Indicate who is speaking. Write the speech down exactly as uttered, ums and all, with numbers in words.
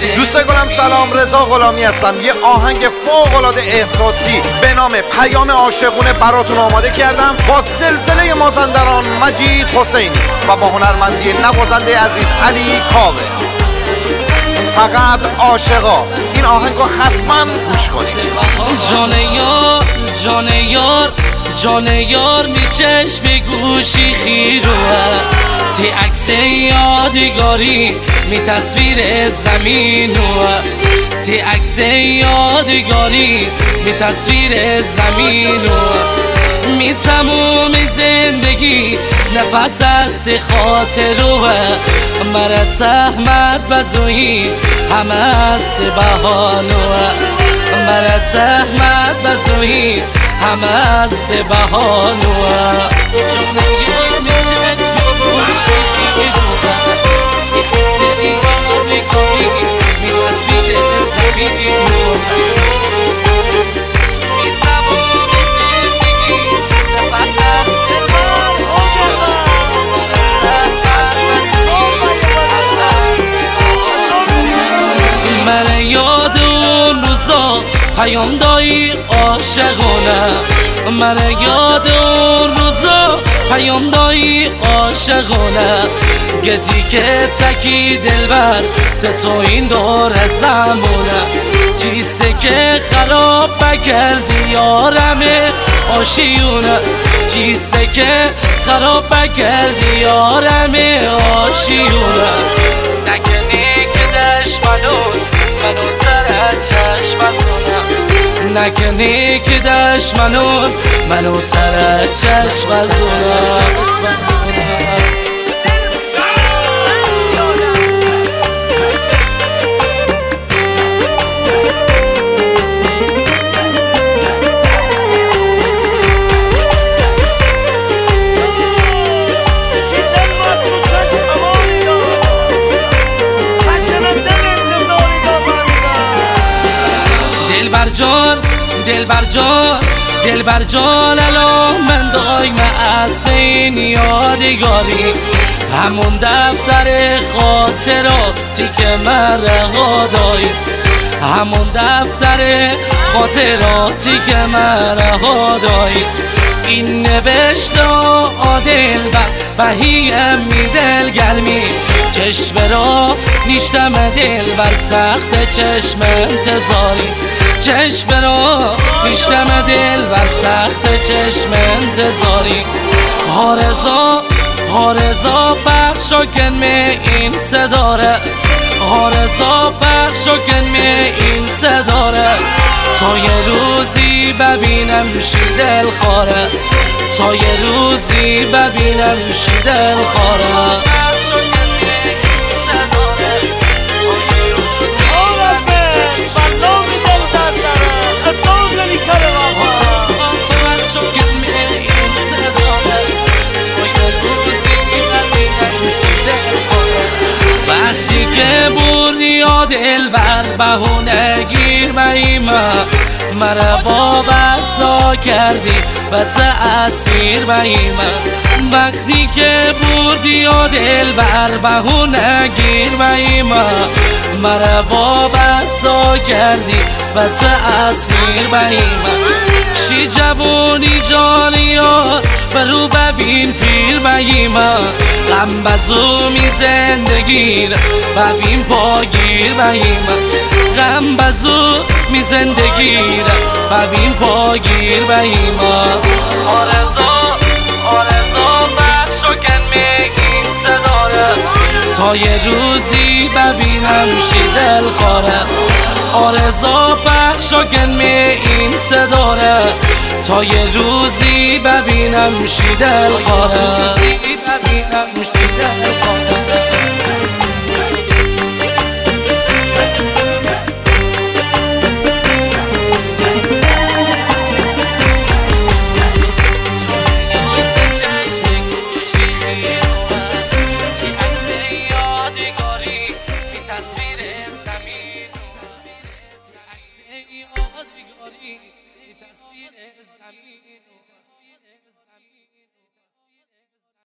Speaker 1: دوست گلم سلام، رضا غلامی هستم. یه آهنگ فوق العاده احساسی به نام پیام عاشقونه براتون آماده کردم با زلزله مازندران مجید حسینی و با هنرمندی نوازنده عزیز علی کاوه. فقط عاشقا، این آهنگو حتما گوش کنید.
Speaker 2: جان یار جان یار جان یار می چشم گوشی خیروه تی عکس یادگاری می تصویر زمینوه تی عکس یادگاری می تصویر زمینوه می تموم زندگی نفس است خاطروه مرت احمد بزویی همه است بهانوه مرت احمد بزویی همه است بهانوه جان یار می چشم گوشی خیروه تی عکس یادگاری می تصویر زمینوه پیام دایی عاشقونه من یاد اون روزا پیام دایی عاشقونه گتی که تکی دلبر تو این دور زمونه چیسته که خراب بکردی یارمه آشیونه چیسته که خراب بکردی یارمه آشیونه نکنی که دشمنون منو تر چشم زونه نکنی که دشمنون منو تر چشم زونه دلبر جان دلبر جان دلبر جان الان من دایم از این یادگاری همون دفتر خاطراتی که من رها داری همون دفتر خاطراتی که من رها داری این نوشته آدل بر بهیم می دل گرمی چشم را نیشتم دل بر سخت چشم انتظاری چشم را نیشتم دل بر سخت چشم انتظاری هارزا هارزا بخش و کنمه این صداره هارزا بخش و کنمه این صداره تا یه روزی ببینم شی دل خاره تا یه روزی ببینم شی دل خاره وقتی که بردی دل بر بهونه گیر بایما مرا وابسته کردی و تأثیر بایما وقتی که بردی دل بر بهونه گیر بایما مرا وابسته کردی و تأثیر بایما شی جوانی جانیا برو ببین پیر بایما غم بزومی زندگی ببین پاگیر بایما غم بزومی زندگی ببین پاگیر بایما آرزا آرزا بخش و کنمه این صداره تا یه روزی ببینم شی دل خاره آرزا بخش و کنمه این صداره تا یه روزی ببینم شی دل خاره ببینم شی دل خاره